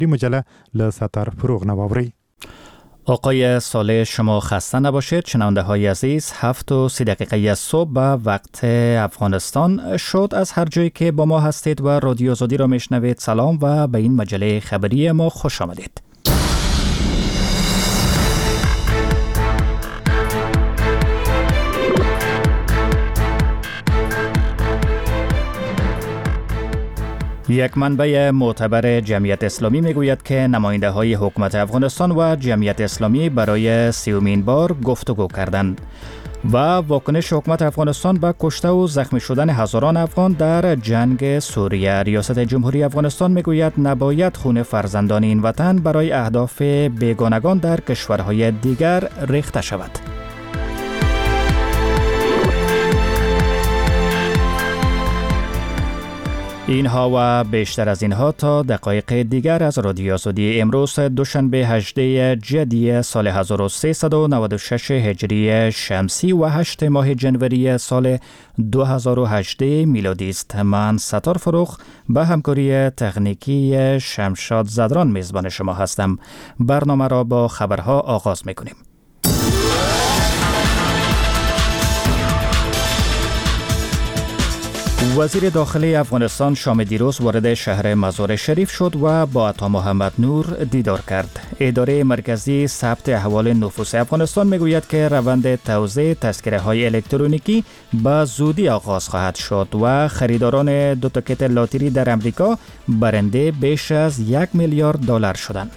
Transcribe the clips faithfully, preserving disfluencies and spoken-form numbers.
مجله لستر فروغ نواوری. آقای صالح شما خسته نباشید. شنونده های عزیز، هفت و سی دقیقه صبح به وقت افغانستان شد. از هر جایی که با ما هستید و رادیو آزادی را میشنوید سلام و به این مجله خبری ما خوش آمدید. یک منبع معتبر جمعیت اسلامی میگوید که نماینده های حکومت افغانستان و جمعیت اسلامی برای سیومین بار گفتگو کردند و واکنش حکومت افغانستان به کشته و زخمی شدن هزاران افغان در جنگ سوریه. ریاست جمهوری افغانستان میگوید نباید خون فرزندان این وطن برای اهداف بیگانگان در کشورهای دیگر ریخته شود. اینها و بیشتر از اینها تا دقایق دیگر از رادیو آزادی امروز دوشنبه هجدهم جدی سال هزار و سیصد و نود و شش هجری شمسی و هشت ماه جنوری سال دو هزار و هجده میلادی است. من ستار فروغ به همکاری تکنیکی شمشاد زدران میزبان شما هستم. برنامه را با خبرها آغاز میکنیم. وزیر داخلی افغانستان شام دیروز وارد شهر مزار شریف شد و با عطا محمد نور دیدار کرد. اداره مرکزی ثبت احوال نفوس افغانستان میگوید که روند توزیع تذکره های الکترونیکی به زودی آغاز خواهد شد و خریداران دو تکت لاتری در امریکا برنده بیش از یک میلیارد دلار شدند.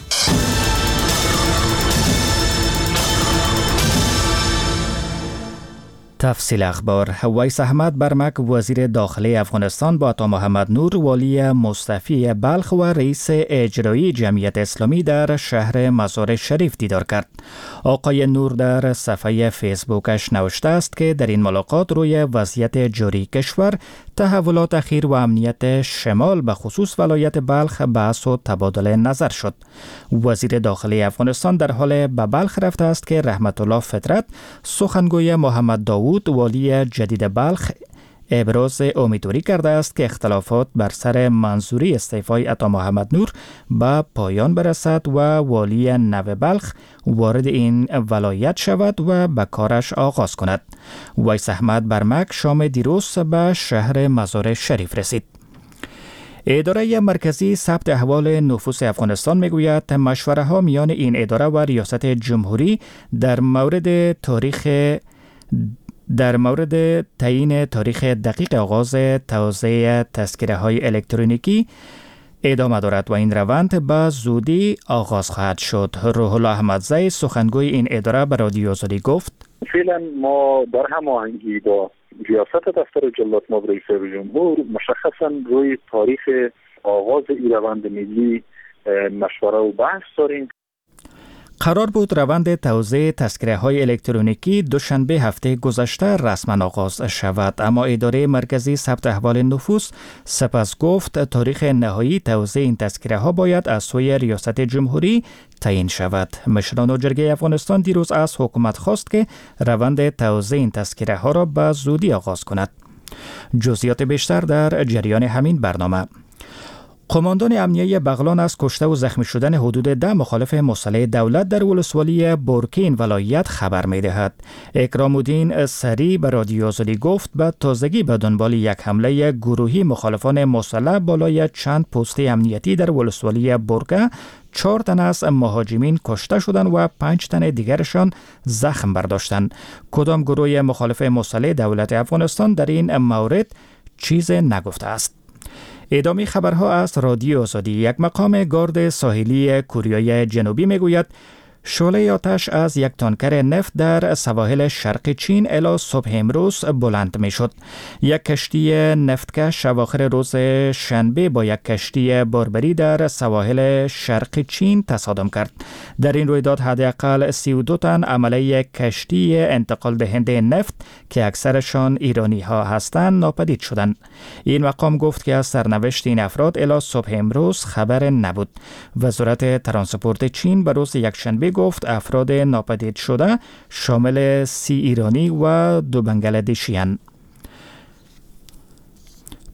تفصیل اخبار. ویس احمد برمک وزیر داخلی افغانستان با عطا محمد نور والی مستعفی بلخ و رئیس اجرایی جمعیت اسلامی در شهر مزار شریف دیدار کرد. آقای نور در صفحه فیسبوکش نوشته است که در این ملاقات روی وضعیت جاری کشور، تحولات اخیر و امنیت شمال به خصوص ولایت بلخ بحث و تبادل نظر شد. وزیر داخلی افغانستان در حال به بلخ رفته است که رحمت الله فطرت سخنگوی محمد داوود والی جدید بلخ ابراز امیدواری کرده است که اختلافات بر سر منظوری استعفای عطا محمد نور به پایان برسد و والی نو بلخ وارد این ولایت شود و به کارش آغاز کند. ویس احمد برمک شام دیروز به شهر مزار شریف رسید. اداره مرکزی ثبت احوال نفوس افغانستان میگوید مشوره ها میان این اداره و ریاست جمهوری در مورد تاریخ در مورد تعیین تاریخ دقیق آغاز توزیع تذکره های الکترونیکی ادامه دارد و این روند به زودی آغاز خواهد شد. روح الله احمدزی سخنگوی این اداره به رادیو آزادی گفت: فعلا ما در هماهنگی با ریاست دفتر جلات ماب رئیس جمهور مشخصا روی تاریخ آغاز این روند ملی مشوره و بحث داریم. قرار بود روند توزیع تذکره های الکترونیکی دوشنبه هفته گذشته رسما آغاز شود، اما اداره مرکزی ثبت احوال نفوس سپس گفت تاریخ نهایی توزیع این تذکره ها باید از سوی ریاست جمهوری تعیین شود. مشران جرگه افغانستان دیروز از حکومت خواست که روند توزیع این تذکره ها را به زودی آغاز کند. جزئیات بیشتر در جریان همین برنامه. قماندان امنیه بغلان از کشته و زخمی شدن حدود ده مخالف مسلح دولت در ولسوالی بورکین ولایت خبر می دهد. اکرام الدین سری به رادیو آزادی گفت به تازگی به دنبال یک حمله گروهی مخالفان مسلح بالای چند پست امنیتی در ولسوالی بورکه چهار تن از مهاجمین کشته شدند و پنج تن دیگرشان زخم برداشتند. کدام گروه مخالف مسلح دولت افغانستان در این مورد چیز نگفته است. ادامه خبرها از رادیو آزادی. یک مقام گارد ساحلی کوریای جنوبی میگوید شعله آتش از یک تانکر نفت در سواحل شرق چین الی صبح امروز بلند می شد. یک کشتی نفتکش اواخر روز شنبه با یک کشتی باربری در سواحل شرق چین تصادم کرد. در این رویداد حداقل سی و دو تن عمله کشتی انتقال دهنده نفت که اکثرشان ایرانی ها هستند ناپدید شدند. این مقام گفت که از سرنوشت این افراد الی صبح امروز خبر نبود. وزارت ترانسپورت چین به روز یکشنبه گفت افراد ناپدید شده شامل سی ایرانی و دو بنگلادشی اند.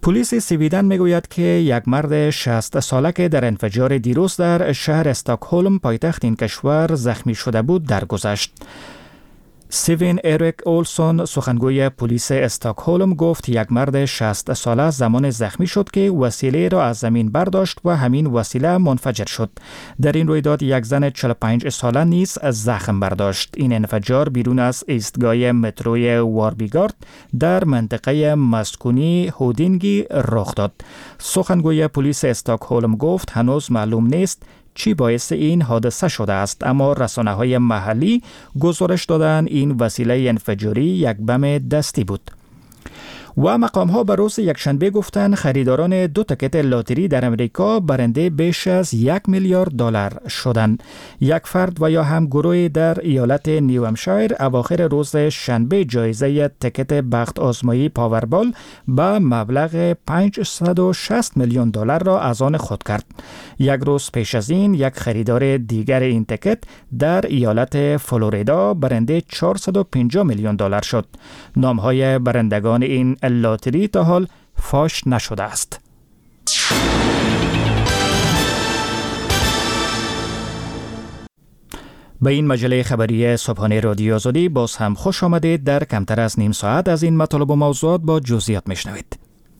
پلیس سویدن میگوید که یک مرد شصت ساله که در انفجار دیروز در شهر استکهلم پایتخت این کشور زخمی شده بود درگذشت. سیوین اریک اولسون سخنگوی پلیس استکهلم گفت یک مرد شصت ساله زمان زخمی شد که وسیله را از زمین برداشت و همین وسیله منفجر شد. در این رویداد یک زن چهل و پنج ساله نیز زخم برداشت. این انفجار بیرون از ایستگاه متروی واربیگارد در منطقه مسکونی هودینگی رخ داد. سخنگوی پلیس استکهلم گفت هنوز معلوم نیست چی باعث این حادثه شده است، اما رسانه‌های محلی گزارش دادند این وسیله انفجاری یک بم دستی بود. و مقام‌ها به روز یکشنبه گفتند خریداران دو تکت لاتری در امریکا برنده بیش از یک میلیارد دلار شدند. یک فرد و یا هم گروهی در ایالت نیوهمشایر اواخر روز شنبه جایزه تکت بخت آزمایی پاوربال به مبلغ پانصد و شصت میلیون دلار را از آن خود کرد. یک روز پیش از این یک خریدار دیگر این تکت در ایالت فلوریدا برنده چهارصد و پنجاه میلیون دلار شد. نام‌های برندگان این لاتری تا حال فاش نشده است. به این مجله خبری صبحانه رادیو آزادی باز هم خوش آمدید. در کمتر از نیم ساعت از این مطالب و موضوعات با جزئیات میشنوید.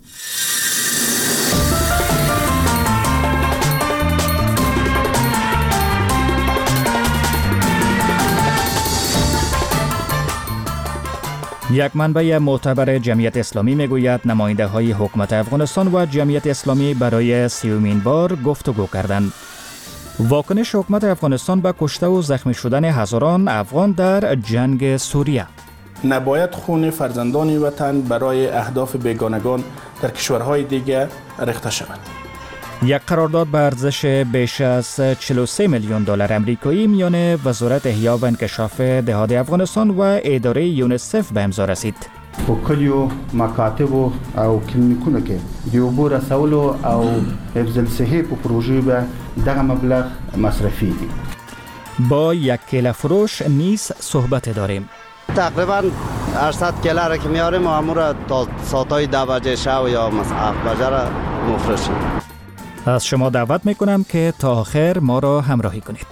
یک منبع معتبر جمعیت اسلامی میگوید نماینده های حکومت افغانستان و جمعیت اسلامی برای سیومین بار گفتگو کردند. واکنش حکومت افغانستان به کشته و زخمی شدن هزاران افغان در جنگ سوریه. نباید خون فرزندان وطن برای اهداف بیگانگان در کشورهای دیگر ریخته شود. یک قرارداد به ارزش بیش از چهل و سه میلیون دلار امریکایی میان وزارت احیا و انکشاف دهات افغانستان و اداره یونیسف به امضا رسید. په کلیو مکاتبو او کلینیکونو کې د اوبو رسولو او حفظ الصحې په پروژې به دغه مبلغ مصرفي دي. با یک کیله فروش نیز صحبت داریم. تقریبا هشتصد کیله را که میاریم و همون را تا ساعتای ده بجه شب یا مثلا هفت بجه را مفرشیم. از شما دعوت میکنم که تا آخر ما را همراهی کنید.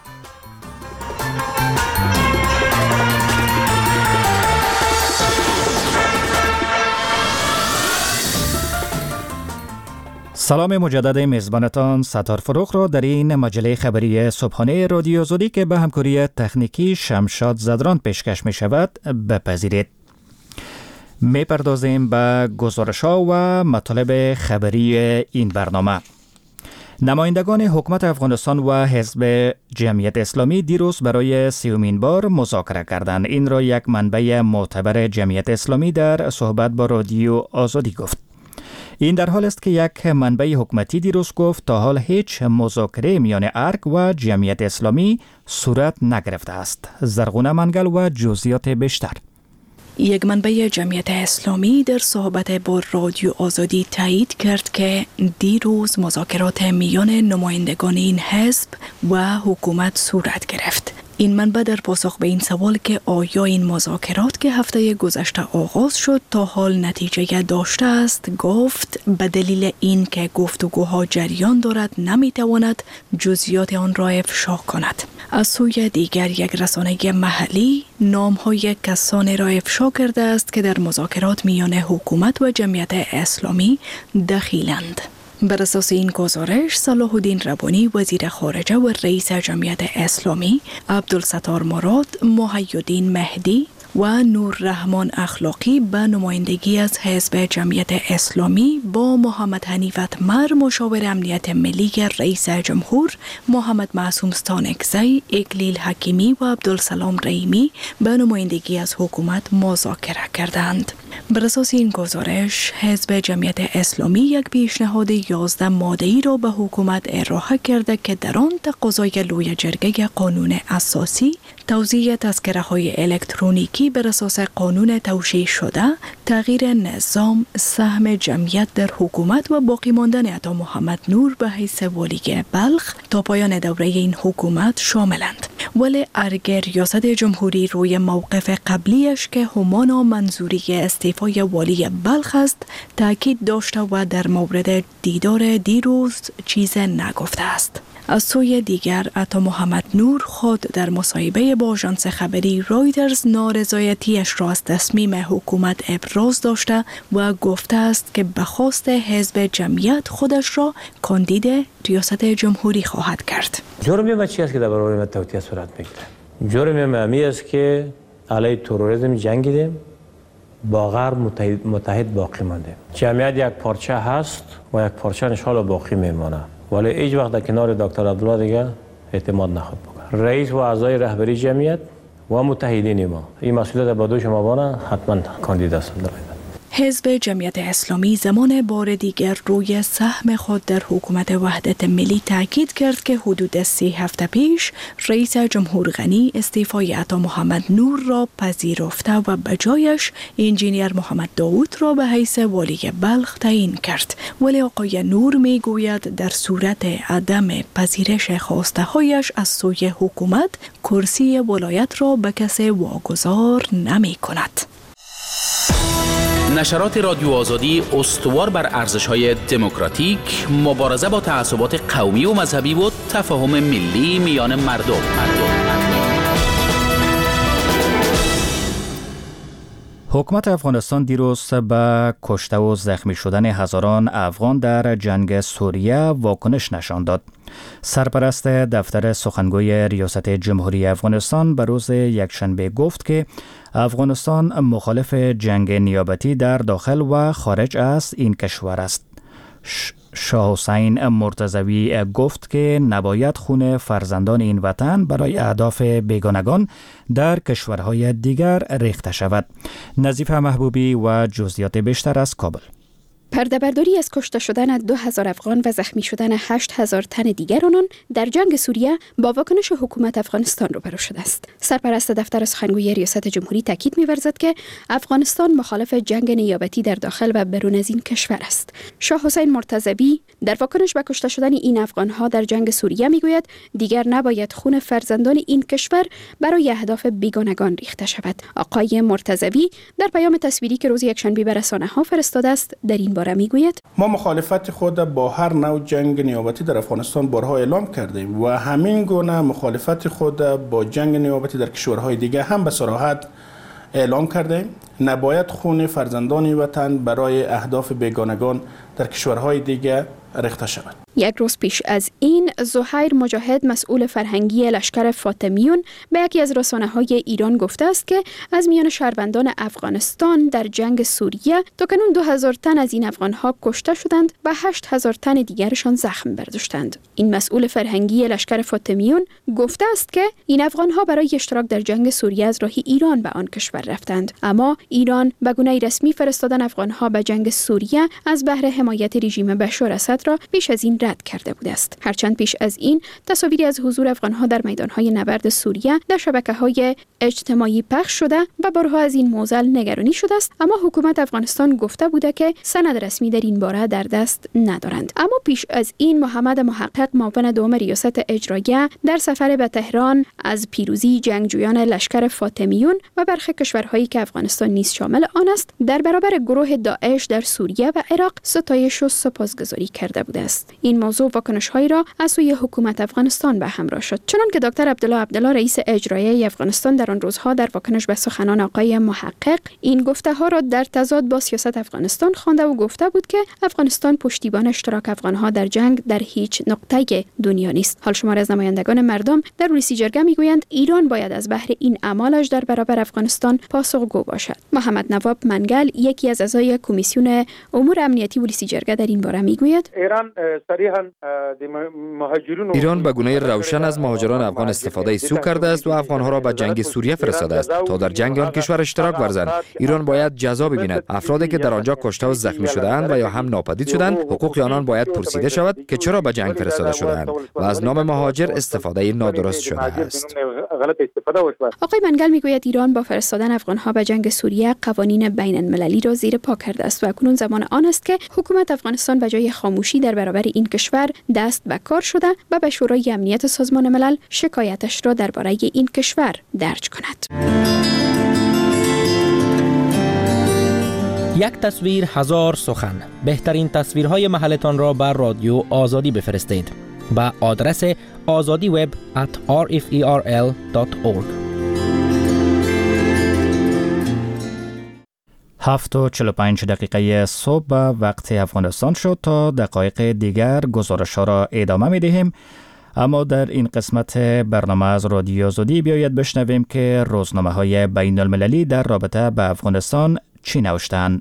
سلام مجدد میزبانتان ستار فروغ را در این مجله خبری صبحانه رادیو آزادی که به همکاری تکنیکی شمشاد زدران پیشکش می شود بپذیرید. می پردازیم به گزارش‌ها و مطالب خبری این برنامه. نمایندگان حکومت افغانستان و حزب جمعیت اسلامی دیروز برای سیومین بار مذاکره کردند. این را یک منبع معتبر جمعیت اسلامی در صحبت با رادیو آزادی گفت. این در حال است که یک منبع حکومتی دیروز گفت تا حال هیچ مذاکره میان ارگ و جمعیت اسلامی صورت نگرفته است. زرغونه منگل و جزئیات بیشتر. یک منبع جمعیت اسلامی در صحبت با رادیو آزادی تایید کرد که دیروز مذاکرات میان نمایندگان این حزب و حکومت صورت گرفت. این منبع در پاسخ به این سوال که آیا این مذاکرات که هفته گذشته آغاز شد تا حال نتیجه داشته است گفت به دلیل این که گفتگوها جریان دارد نمیتواند جزئیات آن را افشا کند. از سوی دیگر یک رسانه محلی نام‌های کسانی را افشا کرده است که در مذاکرات میان حکومت و جمعیت اسلامی دخیلند. بر اساس این گزارش صلاح الدین ربانی وزیر خارجه و رئیس جمعیت اسلامی، عبدالستار مراد، محی الدین مهدی و نور رحمان اخلاقی به نمایندگی از حزب جمعیت اسلامی با محمد حنیف اتمر مشاور امنیت ملی رئیس جمهور، محمد معصوم ستانکزی، اکلیل حکیمی و عبدالسلام رحیمی به نمایندگی از حکومت مذاکره کردند. بر اساس این گزارش حزب جمعیت اسلامی یک پیشنهاد یازده ماده‌ای را به حکومت ارائه کرده که در آن تقاضای لوی جرگه قانون اساسی توزیع تذکره‌های الکترونیکی بر اساس قانون توشیح شده، تغییر نظام، سهم جمعیت در حکومت و باقی ماندن عطا محمد نور به حیث والی بلخ تا پایان دوره این حکومت شاملند. ولی اگر ریاست جمهوری روی موقف قبلیش که همانا منظوری استعفای والی بلخ است تاکید داشته و در مورد دیدار دیروز چیز نگفته است. از سوی دیگر عطا محمد نور خود در مصاحبه با آژانس خبری رایترز نارضایتیش را از تصمیم حکومت ابراز داشته و گفته است که به خواست حزب جمعیت خودش را کاندید ریاست جمهوری خواهد کرد. جرم ما چی است که در برابر ما توطئه صورت میگیره؟ جرم ما می است که علیه تروریسم جنگیدیم، با غرب متحد, متحد باقی ماندیم. جمعیت یک پارچه هست و یک پارچه انشاءالله باقی میمانه. ولی هیچ وقت در کنار دکتر عبدالله دیگه اعتماد نخواهد بکنه. رئیس و اعضای رهبری جمعیت و متحدین ما این مسئولیت به دوش ما بانه حتما کاندید هستند. حزب جمعیت اسلامی زمان بار دیگر روی سهم خود در حکومت وحدت ملی تاکید کرد که حدود سه هفته پیش رئیس جمهور غنی استعفای عطا محمد نور را پذیرفته و به جایش انجینیر محمد داوود را به حیث والی بلخ تعیین کرد. ولی آقای نور می گوید در صورت عدم پذیرش خواسته هایش از سوی حکومت کرسی ولایت را به کسی واگذار نمی کند. نشرات رادیو آزادی استوار بر ارزش‌های دموکراتیک، مبارزه با تعصبات قومی و مذهبی و تفاهم ملی میان مردم. حکومت افغانستان دیروز به کشته و زخمی شدن هزاران افغان در جنگ سوریه واکنش نشان داد. سرپرست دفتر سخنگوی ریاست جمهوری افغانستان به روز یکشنبه گفت که افغانستان مخالف جنگ نیابتی در داخل و خارج از این کشور است. شاه حسین مرتضوی گفت که نباید خون فرزندان این وطن برای اهداف بیگانگان در کشورهای دیگر ریخته شود. نظیف محبوبی و جزئیات بیشتر از کابل. پرده‌برداری از کشته شدن دو هزار افغان و زخمی شدن هشت هزار تن دیگر آنان در جنگ سوریه با واکنش حکومت افغانستان روبرو شده است. سرپرست دفتر سخنگوی ریاست جمهوری تاکید می‌ورزد که افغانستان مخالف جنگ نیابتی در داخل و برون از این کشور است. شاه حسین مرتضوی در واکنش به کشته شدن این افغان‌ها در جنگ سوریه می‌گوید دیگر نباید خون فرزندان این کشور برای اهداف بیگانگان ریخته شود. آقای مرتضوی در پیام تصویری که روز یکشنبه به رسانه‌ها فرستاده است در این میگوید ما مخالفت خود با هر نوع جنگ نیابتی در افغانستان بارها اعلام کردیم و همین گونه مخالفت خود با جنگ نیابتی در کشورهای دیگه هم به صراحت اعلام کردیم. نباید خون فرزندان وطن برای اهداف بیگانگان در کشورهای دیگه ریخته شود. یک روز پیش از این زهیر مجاهد مسئول فرهنگی لشکر فاطمیون به یکی از رسانه‌های ایران گفته است که از میان شهروندان افغانستان در جنگ سوریه تاکنون دو هزار تن از این افغان‌ها کشته شدند و هشت هزار تن دیگرشان زخم برداشتند. این مسئول فرهنگی لشکر فاطمیون گفته است که این افغان‌ها برای اشتراک در جنگ سوریه از راه ایران به آن کشور رفتند، اما ایران به گونه رسمی فرستادن افغان‌ها به جنگ سوریه از بهر حمایت رژیم بشار اسد را بیش از این رد کرده بوده است. هرچند پیش از این تصاویری از حضور افغان‌ها در میدان‌های نبرد سوریه در شبکه‌های اجتماعی پخش شده و بارها از این موضوع نگرانی شده است، اما حکومت افغانستان گفته بوده که سند رسمی در این باره در دست ندارند. اما پیش از این محمد محقق معاون دوم ریاست اجراییه در سفر به تهران از پیروزی جنگجویان لشکر فاطمیون و برخی کشورهایی که افغانستان نیز شامل آن است در برابر گروه داعش در سوریه و عراق ستایش و سپاسگزاری کرده بوده است. این موضوع واکنش‌هایی را از سوی حکومت افغانستان به همراه شد، چنانکه دکتر عبدالله عبدالله رئیس اجرایی افغانستان در آن روزها در واکنش به سخنان آقای محقق این گفته‌ها را در تضاد با سیاست افغانستان خوانده و گفته بود که افغانستان پشتیبان اشتراک افغان‌ها در جنگ در هیچ نقطه دنیا نیست. حال شمار از نمایندگان مردم در رئیس جرگه میگویند ایران باید از بهر این اعمالش در برابر افغانستان پاسخگو باشد. محمد نواب منگل یکی از اعضای کمیسیون امور امنیتی رئیس جرگه در این باره میگوید ایران صریحاً ایران به گونه روشن از مهاجران افغان استفاده سو کرده است و افغانها را به جنگ سوریه فرستاده است تا در جنگ آن کشور اشتراک ورزند. ایران باید جزا ببیند. افرادی که در آنجا کشته و زخمی شده‌اند و یا هم ناپدید شدند، حقوق آنان باید پرسیده شود که چرا به جنگ فرستاده شده‌اند و از نام مهاجر استفاده نادرست شده است. غلط استفاده وشود. آقای منگل میگوید ایران با فرستادن افغانها به جنگ سوریه قوانین بین المللی را زیر پا کرده است و اکنون زمان آن است که حکومت افغانستان به جای خاموشی در برابر این کشور دست به کار شده و به شورای امنیت سازمان ملل شکایتش را درباره این کشور درج کند. یک تصویر هزار سخن. بهترین تصویرهای محلتان را بر رادیو آزادی بفرستید به آدرس آزادی وب ات آر اف ای آر ال دات اورگ. هفت و چهل و پنج دقیقه صبح به وقت افغانستان شد. تا دقایق دیگر گزارش ها را ادامه می دهیم، اما در این قسمت برنامه از رادیو آزادی بیاید بشنویم که روزنامه های بین المللی در رابطه به افغانستان چی نوشتند.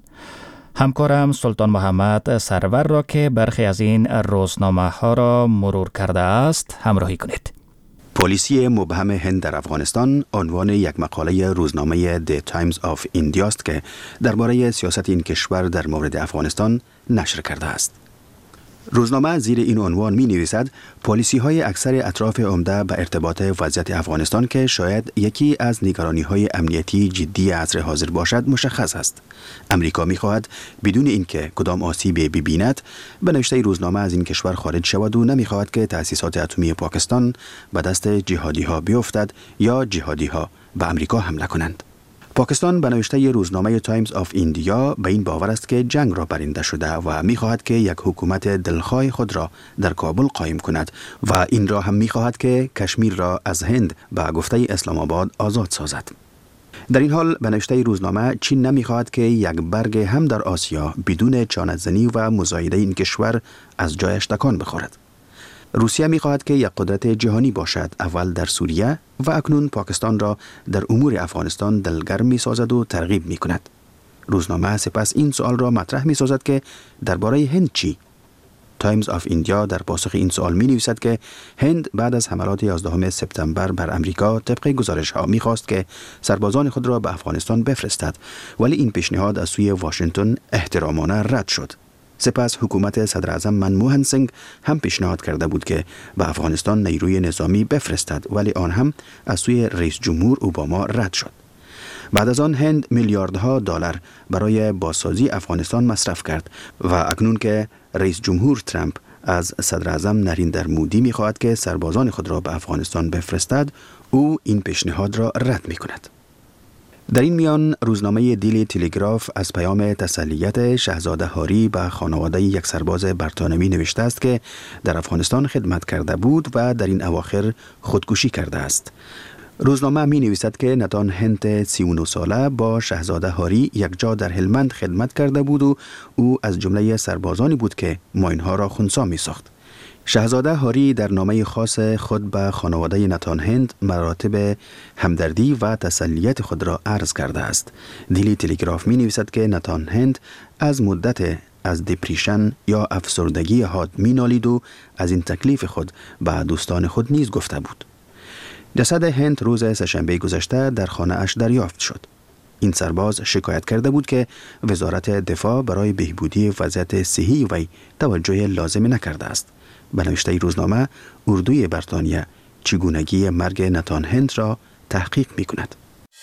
همکارم سلطان محمد سرور را که برخی از این روزنامه ها را مرور کرده است همراهی کنید. پلیسی مبهم هند در افغانستان عنوان یک مقاله روزنامه The Times of India است که درباره سیاست این کشور در مورد افغانستان نشر کرده است. روزنامه زیر این عنوان می نویسد پالیسی های اکثر اطراف عمده به ارتباط وضعیت افغانستان که شاید یکی از نگرانی های امنیتی جدی عصر حاضر باشد مشخص است. امریکا می خواهد بدون اینکه کدام آسیبی ببیند به نوشته روزنامه از این کشور خارج شود و نمی خواهد که تأسیسات اتمی پاکستان به دست جهادی ها بیفتد یا جهادی ها به امریکا حمله کنند. پاکستان به نوشته روزنامه تایمز آف ایندیا به این باور است که جنگ را برنده شده و می‌خواهد که یک حکومت دلخواه خود را در کابل قایم کند و این را هم می‌خواهد که کشمیر را از هند به گفته اسلام آباد آزاد سازد. در این حال به نوشته روزنامه چین نمی‌خواهد که یک برگ هم در آسیا بدون چانه‌زنی و مزایده این کشور از جایش تکان بخورد. روسیه می‌خواهد که یک قدرت جهانی باشد، اول در سوریه و اکنون پاکستان را در امور افغانستان دلگرم می‌سازد و ترغیب می‌کند. روزنامه سپس این سوال را مطرح می‌سازد که درباره هند چی؟ تایمز آف ایندیا در پاسخ این سوال می‌نویسد که هند بعد از حملات یازدهم سپتامبر بر امریکا طبق گزارش‌ها می‌خواست که سربازان خود را به افغانستان بفرستد، ولی این پیشنهاد از سوی واشنگتن احترامانه رد شد. سپس حکومت صدر اعظم منموهن سینگ هم پیشنهاد کرده بود که به افغانستان نیروی نظامی بفرستد، ولی آن هم از سوی رئیس جمهور اوباما رد شد. بعد از آن هند میلیاردها دلار برای بازسازی افغانستان مصرف کرد و اکنون که رئیس جمهور ترامپ از صدر اعظم نریندر مودی می‌خواهد که سربازان خود را به افغانستان بفرستد، او این پیشنهاد را رد می‌کند. در این میان روزنامه دیلی تلگراف از پیام تسلیت شاهزاده هاری به خانواده یک سرباز بریتانیایی نوشته است که در افغانستان خدمت کرده بود و در این اواخر خودکشی کرده است. روزنامه می نویسد که نتان هنت سی و نه ساله با شاهزاده هاری یک جا در هلمند خدمت کرده بود و او از جمله سربازانی بود که ماینها را خنثی می ساخت. شاهزاده هاری در نامه خاص خود به خانواده نتان هند مراتب همدردی و تسلیت خود را عرض کرده است. دیلی تلگراف می نویسد که نتان هند از مدت از دپریشن یا افسردگی حاد می نالید و از این تکلیف خود به دوستان خود نیز گفته بود. جسد هند روز سه‌شنبه گذشته در خانه اش دریافت شد. این سرباز شکایت کرده بود که وزارت دفاع برای بهبودی وضعیت صحی وی توجه لازم نکرده است. به نوشته روزنامه اردوی بریتانیا چگونگی مرگ نتان هند را تحقیق می کند.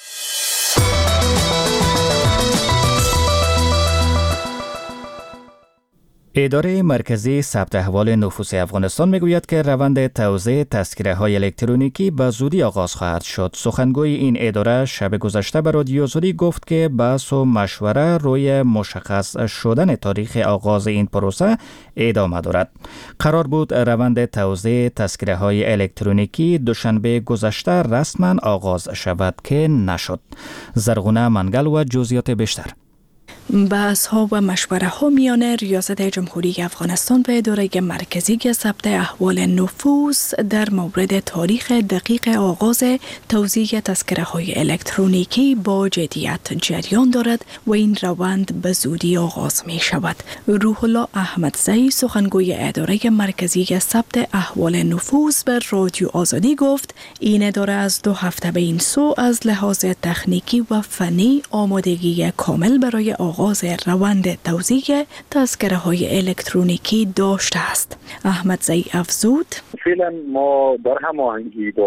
اداره مرکزی ثبت احوال نفوس افغانستان میگوید که روند توزیع تذکره های الکترونیکی به زودی آغاز خواهد شد. سخنگوی این اداره شب گذشته به رادیو آزادی گفت که بحث و مشوره روی مشخص شدن تاریخ آغاز این پروسه ادامه دارد. قرار بود روند توزیع تذکره های الکترونیکی دوشنبه گذشته رسما آغاز شود که نشد. زرغونه منگل و جزئیات بیشتر. بحث ها و مشوره ها میان ریاست جمهوری افغانستان و اداره مرکزی که ثبت احوال نفوس در مورد تاریخ دقیق آغاز توزیع تذکره های الکترونیکی با جدیت جریان دارد و این روند به زودی آغاز می شود. روح الله احمدزئی سخنگوی اداره مرکزی که ثبت احوال نفوس به رادیو آزادی گفت این اداره از دو هفته به این سو از لحاظ تکنیکی و فنی آمادگی کامل برای آغاز روند توزیع تذکره های الکترونیکی داشته است. احمدزئی افزود فعلا ما در هماهنگی با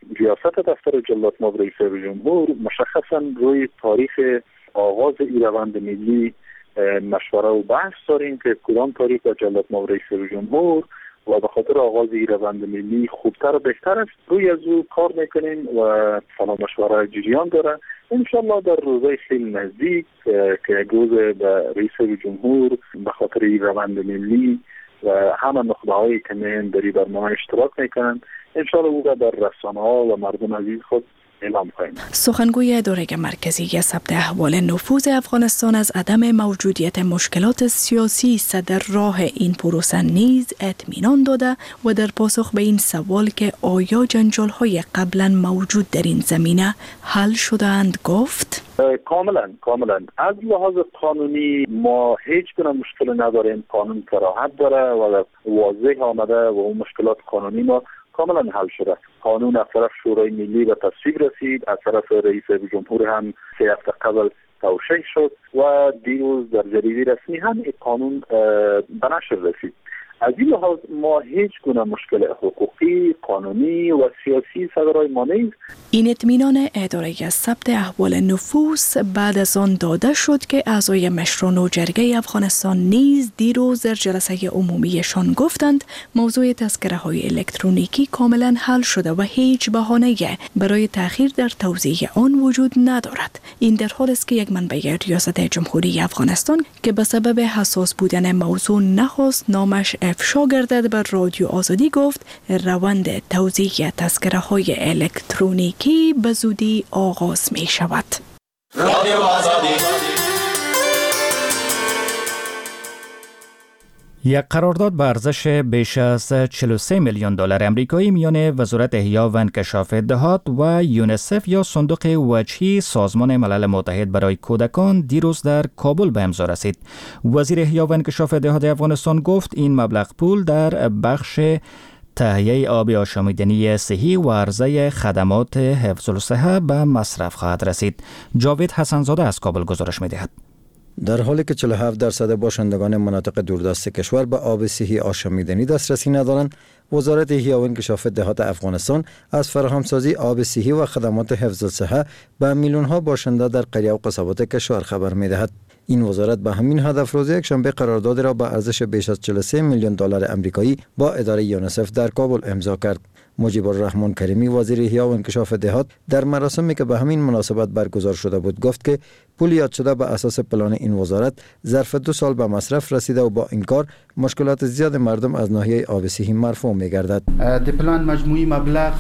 ریاست دفتر جلات ماب رئیس جمهور مشخصا روی تاریخ آغاز این روند ملی مشوره و بحث داریم که کدام تاریخ و جلات ماب رئیس جمهور و به خاطر آغاز این روند ملی خوبتر و بهتر است روی از او کار میکنیم و سلام مشوره جریان داره. انشالله در روزهای خیلی نزدیک که روز به رئیس جمهور به خاطر این روند ملی و همه نخبه هایی که من در این برنامه اشتراک میکنن انشالله او در رسانه ها و مردم عزیز خود اعلام کنیم. سخنگوی اداره مرکزی ثبت احوال نفوذ افغانستان از عدم موجودیت مشکلات سیاسی صدر راه این پروسه نیز اطمینان داده و در پاسخ به این سوال که آیا جنجال های قبلا موجود در این زمینه حل شدند گفت کاملا کاملا از لحاظ قانونی ما هیچ گونه مشکل نداریم. قانون صراحت داره و واضح آمده و اون مشکلات قانونی ما کاملا حل شده. قانون از طرف شورای ملی به تصویب رسید، از طرف رئیس جمهور هم سه هفته قبل توشیح شد و دیروز در جریده رسمی هم این قانون به نشر رسید. از این لحاظ ما هیچ گونه مشکل حقوقی، قانونی و سیاسی سر ما نیست. این اطمینان اداره ثبت احوال نفوس بعد از آن داده شد که اعضای مشران و جرگه افغانستان نیز دیروز در جلسه عمومیشان گفتند موضوع تذکره های الکترونیکی کاملا حل شده و هیچ بهانه‌ای برای تأخیر در توزیع آن وجود ندارد. این در حالی است که یک منبع ریاست جمهوری افغانستان که به سبب حساس بودن موضوع نخواست نامش افشا گردد بر رادیو آزادی گفت روند توزیع تذکره های الکترونیکی به زودی آغاز می شود. رادیو آزادی. یک قرارداد به ارزش بیش از چهل و سه میلیون دلار آمریکایی میان وزارت احیا و انکشاف دهات و یونیسف یا صندوق وجهی سازمان ملل متحد برای کودکان دیروز در کابل به امضا رسید. وزیر احیا و انکشاف دهات افغانستان گفت این مبلغ پول در بخش تهیه آب آشامیدنی صحی و عرضه خدمات حفظ الصحه به مصرف خواهد رسید. جاوید حسنزاده از کابل گزارش می‌دهد. در حالی که چهل و هفت درصد باشندگان مناطق دوردست کشور به آب صحی آشامیدنی دسترسی ندارند، وزارت احیا و انکشاف دهات افغانستان از فراهمسازی آب صحی و خدمات حفظ الصحه به میلیون‌ها باشنده در قریه و قصبات کشور خبر می‌دهد. این وزارت به همین هدف روز یکشنبه قرارداد را به ارزش بیش از چهل و سه میلیون دلار آمریکایی با اداره یونیسف در کابل امضا کرد. مجیب الرحمن کریمی وزیر احیا و انکشاف دهات در مراسمی که به همین مناسبت برگزار شده بود گفت که پول یاد شده به اساس پلان این وزارت ظرف دو سال به مصرف رسیده و با این کار مشکلات زیاد مردم از ناحیه آب صحی مرفوع می‌گردد. د پلان مجموعی مبلغ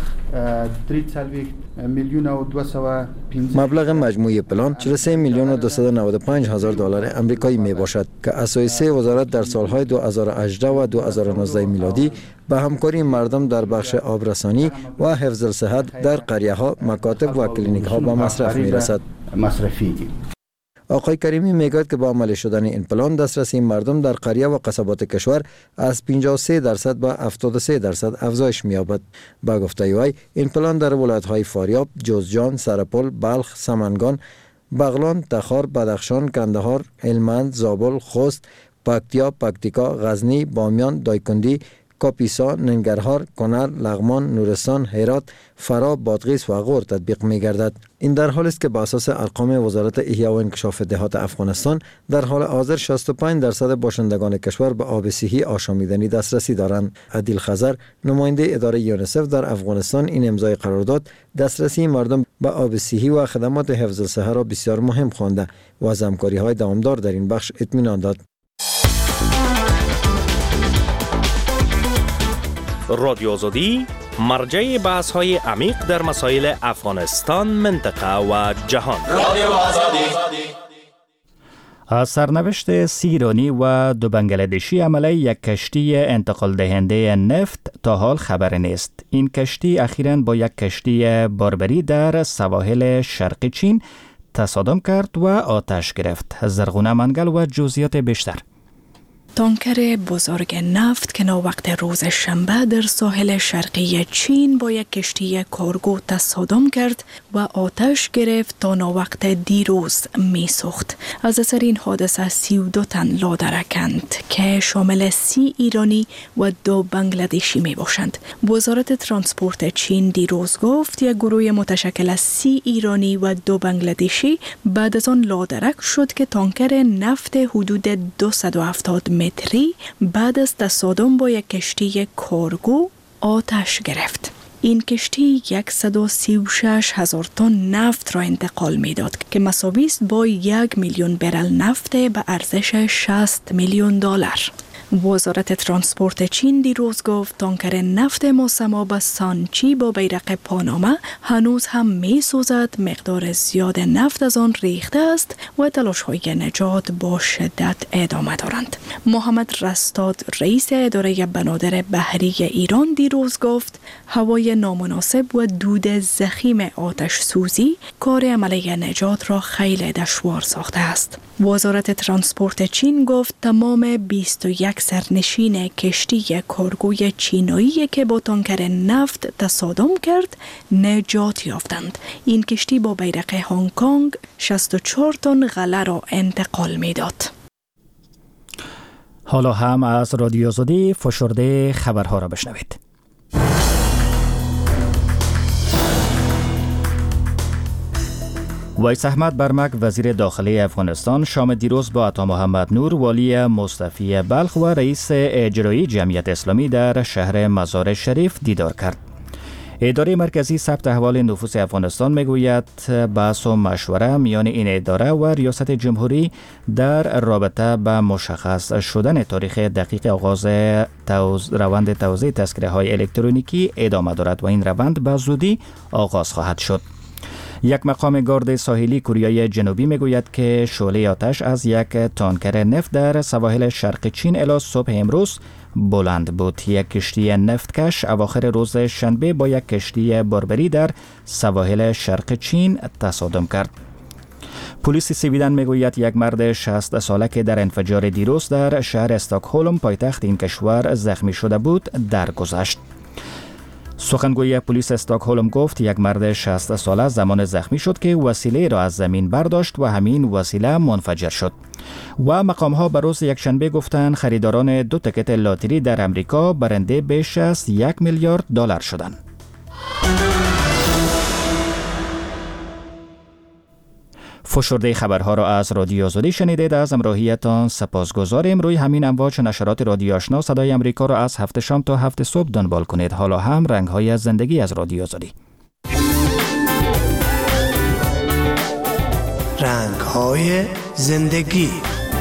میلیون و دویست و پانزده مبلغ مجموعی پلان چهل و سه میلیون و دویست و نود و پنج هزار دلار آمریکایی می باشد که اساس سه وزارت در سالهای دو هزار و هجده و دو هزار و نوزده میلادی به همکاری مردم در بخش آبرسانی و حفظ الصحه در قریه ها، مکاتب و کلینیک ها به مصرف می رسد. مصرفی آقای کریمی میگوید که با عملی شدن این پلان دسترسی مردم در قریه و قصبات کشور از پنجاه و سه درصد به هفتاد و سه درصد افزایش می‌یابد. با گفته وی این پلان در ولایت‌های فاریاب، جوزجان، سرپل، بلخ، سمنگان، بغلان، تخار، بدخشان، کندهار، هلمند، زابل، خوست، پکتیا، پکتیکا، غزنی، بامیان، دایکندی، کاپیسا، ننگرهار، کنر، لغمان، نورستان، هرات، فرا، بادغیس و غور تطبیق می گردد. این در حالی است که با اساس ارقام وزارت احیا و انکشاف دهات افغانستان در حال حاضر شصت و پنج درصد باشندگان کشور به آب صحی آشامیدنی دسترسی دارند. عادل خضر نماینده اداره یونیسف در افغانستان این امضای قرارداد دسترسی مردم به آب صحی و خدمات حفظ الصحه را بسیار مهم خوانده و از همکاری‌های دوامدار در این بخش اطمینان داد. رادیو آزادی مرجع بحث های عمیق در مسائل افغانستان، منطقه و جهان. رادیو آزادی. از سرنوشت سی ایرانی و دو بنگلادشی عمله یک کشتی انتقال دهنده نفت تا حال خبر نیست. این کشتی اخیراً با یک کشتی باربری در سواحل شرقی چین تصادم کرد و آتش گرفت. زرغونه منگل و جزئیات بیشتر. تانکر بزرگ نفت که ناوقت روز شنبه در ساحل شرقی چین با یک کشتی کارگو تصادم کرد و آتش گرفت تا ناوقت دیروز می سوخت. از اثر این حادثه سی و دو تن لادرکند که شامل سی ایرانی و دو بنگلادشی می باشند. وزارت ترانسپورت چین دیروز گفت یک گروه متشکل از سی ایرانی و دو بنگلادشی بعد از آن لادرک شد که تانکر نفت حدود دویست و هفتاد متری بعد از تصادم با یک کشتی کارگو آتش گرفت. این کشتی صد و سی و شش هزار تن نفت را انتقال می‌داد که مساوی است با یک میلیون برل نفت به ارزش شصت میلیون دلار. وزارت ترانسپورت چین دیروز گفت تانکر نفت ماسما سانچی با بیرق پاناما هنوز هم می سوزد. مقدار زیاد نفت از آن ریخته است و تلاش های نجات با شدت ادامه دارند. محمد رستاد رئیس اداره بنادر بحری ایران دیروز گفت هوای نامناسب و دود ضخیم آتش سوزی کار عملیه نجات را خیلی دشوار ساخته است. وزارت ترانسپورت چین گفت تمام بیست و یک سرنشین کشتی کارگوی چینایی که با تانکر نفت تصادم کرد نجات یافتند. این کشتی با بیرق هنگ کنگ شصت و چهار تن غله را انتقال می‌داد. حالا هم از رادیو آزادی فشرده خبرها را بشنوید. ویس احمد برمک وزیر داخلی افغانستان شام دیروز با عطا محمد نور والی مصطفی بلخ و رئیس اجرایی جمعیت اسلامی در شهر مزار شریف دیدار کرد. اداره مرکزی ثبت احوال نفوس افغانستان میگوید بحث و مشوره میان این اداره و ریاست جمهوری در رابطه به مشخص شدن تاریخ دقیق آغاز توز روند توزیع تذکره های الکترونیکی ادامه دارد و این روند به زودی آغاز خواهد شد. یک مقام گارد ساحلی کوریای جنوبی میگوید که شعله آتش از یک تانکر نفت در سواحل شرق چین الی صبح امروز بلند بود. یک کشتی نفتکش اواخر روز شنبه با یک کشتی باربری در سواحل شرق چین تصادم کرد. پلیس سویدن میگوید یک مرد شصت ساله که در انفجار دیروز در شهر استکهلم پایتخت این کشور زخمی شده بود درگذشت. سخنگوی پلیس استکهلم گفت یک مرد شصت ساله زمان زخمی شد که وسیله را از زمین برداشت و همین وسیله منفجر شد. و مقام ها به روز یکشنبه گفتند خریداران دو تکت لاتری در امریکا برنده بیش از یک میلیارد دلار شدند. فشرده خبرها را از رادیو آزادی شنیدید. از همراهیتان سپاسگزاریم. روی همین امواج نشرات رادیو آشنا صدای امریکا را از هفت شام تا هفت صبح دنبال کنید. حالا هم رنگ های زندگی از رادیو آزادی. رنگ های زندگی.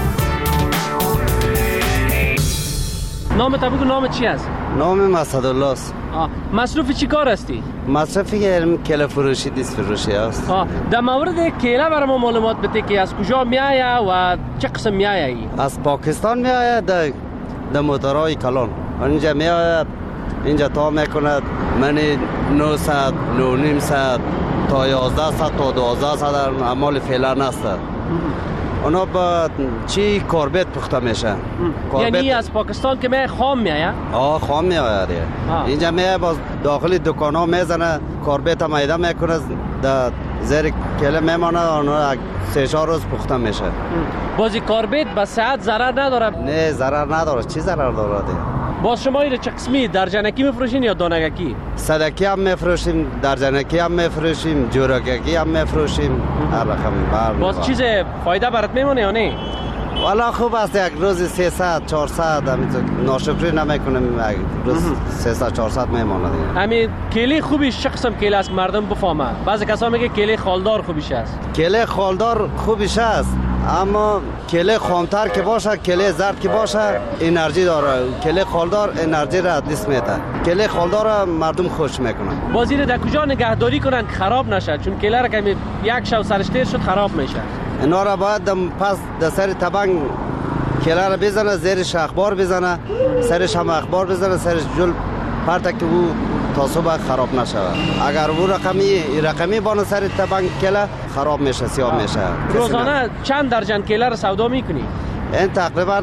نام بگو نام چی است؟ نام اسدالله است. مصروف چی کار هستی؟ مصرفی کله فروشی دیس فروشی است. در مورد کله برای ما معلومات بده که از کجا میآید و چه قسم میآید؟ از پاکستان میآید در در موتورهای کلان. اینجا میآید اینجا تا میکند من نهصد نهصد تا یازده صد تا دوازده صد در اعمال فعلا است. اونا با چی کاربت پخته میشه. یعنی از پاکستان که می خام میآید؟ آه خام میآید. اینجا می باز داخل دکان ها میزنه کاربت میده میکنه در زیر کله میمانه اونا سه چهار روز پخته میشه. بازی کاربت به صحت ضرر نداره؟ نه ضرر نداره. چی ضرر داره؟ باز شما این چه قسمی درجنکی میفروشین یا دانگکی؟ صدکی هم میفروشیم، درجنکی هم میفروشیم، جورگکی هم میفروشیم. هر رقم. باز چیز فایده برات میمونه یا نه؟ والا خوب است یک روز سیصد چهارصد همینطور ناشکری نمیکنیم یک روز سیصد چهارصد میمونه دیگه. همین کیله خوبیش چه قسم کیله است مردم بفهمه؟ بعضی کسا میگه کیله خالدار خوبیش است. کیله خالدار خوبیش است اما کیله خامتر که باشه کیله زرد که باشه انرژی داره. کیله خالدار انرژی را ادلیس میده. کیله خالدار مردم خوش میکنن. بازی رو در کجا نگهداری کنن که خراب نشه؟ چون کیله را که یک شو سرش تیر شد خراب میشه. اینا را باید دم پس در سر تبنگ کیله را بزنه، زیرش اخبار بزنه، سرش هم اخبار بزنه، سرش جل پرتک که او تا صبح خراب نشه. اگر او رقمی رقمی بانه سر تبنگ کیله خراب میشه، سیاه میشه. روزانه چند درجن کیله را سودا میکنی؟ این تقریبا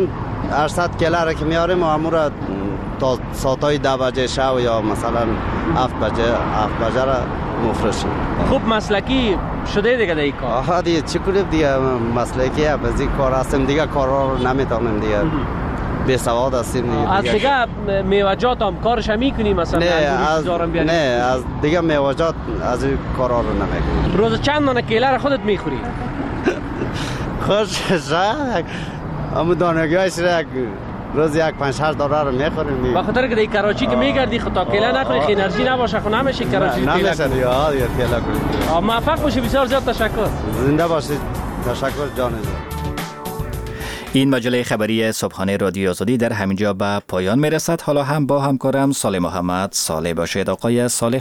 هشتصد کیله را که میاریم و امورا تا ساعتای ده بجه شب یا مثلا هفت بجه هفت بجه را مفرشیم. خوب مسلکی شده دیگه در این کار؟ آها دیگه چی کنیم دیگه مسلکی از این کار هستیم دیگه کارا رو نمیتونیم دیگه بی سواد هستیم دیگه. از دیگه میوجات هم کارش هم میکنیم مثلا؟ نه از نه از دیگه میوجات از این کارا رو نمیکنیم. روز چند دانه کیله را خودت میخوری؟ خوش شد اما دانگیهایش را روز یک پنج هشت دلار رو میخوریم. به خاطر که در کراچی که میگردی خطا کیله نخوری خیلی انرژی نباشه خو نمیشه کراچی کیله. نمیشه دیگه ها دیگه کیله کنیم. موفق باشی، بسیار زیاد تشکر. زنده باشید. تشکر جان جان. این مجله خبری صبحانه رادیو آزادی در همینجا به پایان میرسد. حالا هم با همکارم صالح محمد صالح باشید. آقای صالح